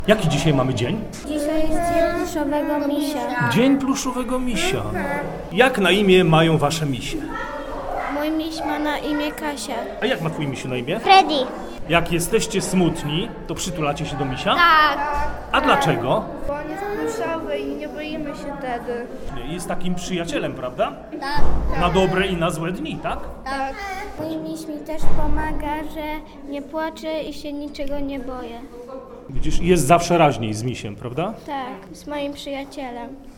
Jaki dzisiaj mamy dzień? Dzisiaj jest dzień pluszowego misia. Dzień pluszowego misia. Jak na imię mają wasze misie? Mój miś ma na imię Kasia. A jak ma twój misiu na imię? Freddy. Jak jesteście smutni, to przytulacie się do misia? Tak. A dlaczego? Bo on jest pluszowy i nie boimy się wtedy. Jest takim przyjacielem, prawda? Tak. Na dobre i na złe dni, tak? Tak. Mój miś mi też pomaga, że nie płaczę i się niczego nie boję. Widzisz, jest zawsze raźniej z misiem, prawda? Tak, z moim przyjacielem.